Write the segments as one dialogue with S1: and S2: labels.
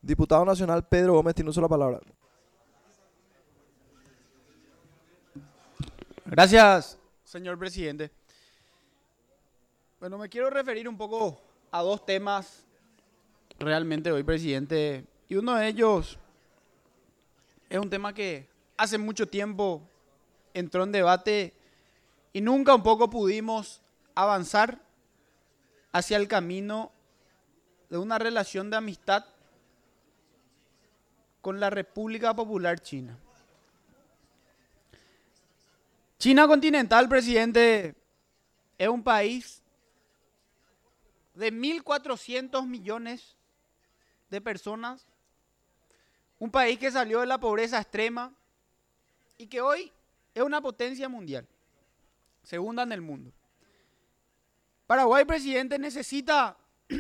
S1: Diputado Nacional Pedro Gómez tiene uso la palabra.
S2: Gracias, señor presidente. Bueno, me quiero referir un poco a dos temas realmente hoy, presidente. Y uno de ellos es un tema que hace mucho tiempo entró en debate y nunca un poco pudimos avanzar hacia el camino de una relación de amistad con la República Popular China. China continental, presidente, es un país de 1.400 millones de personas, un país que salió de la pobreza extrema y que hoy es una potencia mundial, segunda en el mundo. Paraguay, presidente, necesita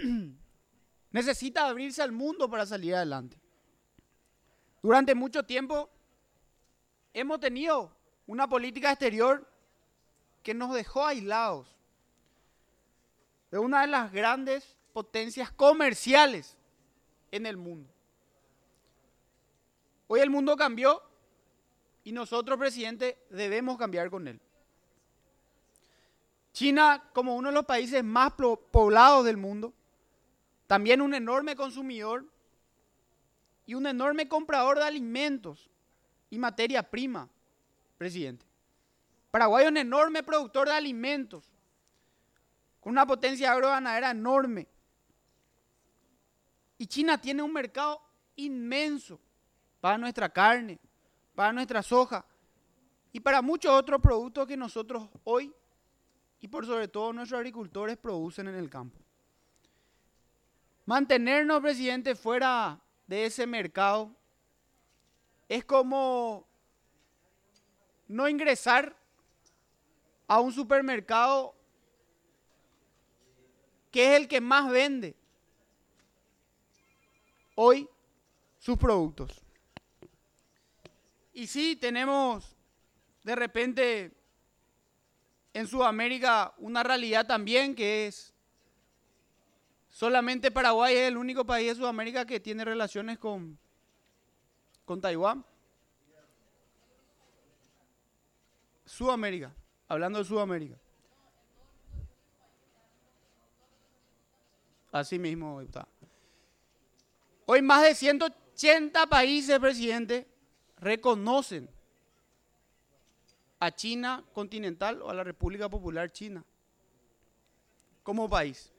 S2: abrirse al mundo para salir adelante. Durante mucho tiempo hemos tenido una política exterior que nos dejó aislados de una de las grandes potencias comerciales en el mundo. Hoy el mundo cambió y nosotros, presidente, debemos cambiar con él. China, como uno de los países más poblados del mundo, también un enorme consumidor y un enorme comprador de alimentos y materia prima, presidente. Paraguay es un enorme productor de alimentos, con una potencia agroganadera enorme. Y China tiene un mercado inmenso para nuestra carne, para nuestra soja y para muchos otros productos que nosotros hoy y por sobre todo nuestros agricultores producen en el campo. Mantenernos, presidente, fuera de ese mercado es como no ingresar a un supermercado que es el que más vende hoy sus productos. Y sí, tenemos de repente en Sudamérica una realidad también que es solamente Paraguay es el único país de Sudamérica que tiene relaciones con Taiwán. Sudamérica, hablando de Sudamérica. Así mismo está. Hoy más de 180 países, presidente, reconocen a China continental o a la República Popular China como país.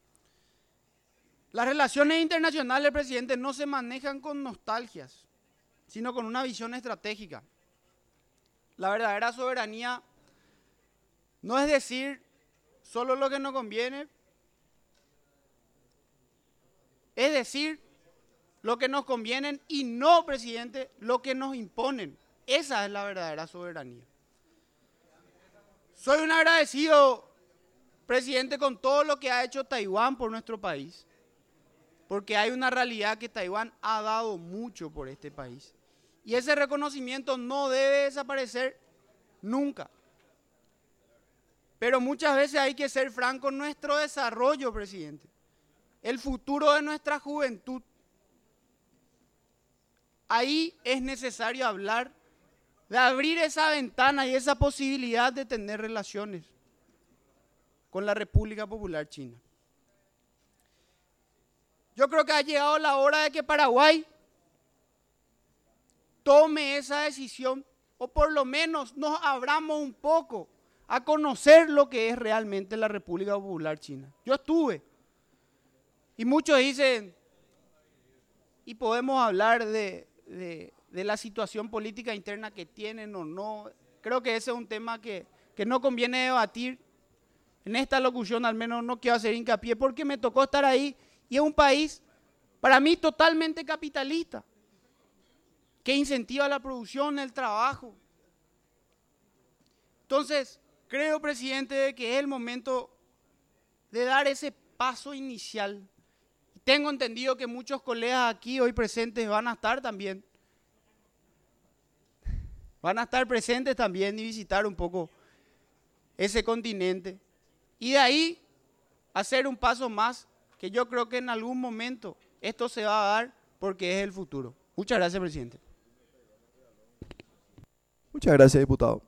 S2: Las relaciones internacionales, presidente, no se manejan con nostalgias, sino con una visión estratégica. La verdadera soberanía no es decir solo lo que nos conviene, es decir lo que nos conviene y no, presidente, lo que nos imponen. Esa es la verdadera soberanía. Soy un agradecido, presidente, con todo lo que ha hecho Taiwán por nuestro país, porque hay una realidad que Taiwán ha dado mucho por este país. Y ese reconocimiento no debe desaparecer nunca. Pero muchas veces hay que ser franco, nuestro desarrollo, presidente, el futuro de nuestra juventud. Ahí es necesario hablar de abrir esa ventana y esa posibilidad de tener relaciones con la República Popular China. Yo creo que ha llegado la hora de que Paraguay tome esa decisión o por lo menos nos abramos un poco a conocer lo que es realmente la República Popular China. Yo estuve y muchos dicen, y podemos hablar de la situación política interna que tienen o no. Creo que ese es un tema que no conviene debatir. En esta locución al menos no quiero hacer hincapié porque me tocó estar ahí y es un país para mí totalmente capitalista que incentiva la producción, el trabajo. Entonces, creo, presidente, que es el momento de dar ese paso inicial. Tengo entendido que muchos colegas aquí hoy presentes van a estar también. Van a estar presentes también y visitar un poco ese continente. Y de ahí hacer un paso más, que yo creo que en algún momento esto se va a dar porque es el futuro. Muchas gracias, presidente.
S1: Muchas gracias, diputado.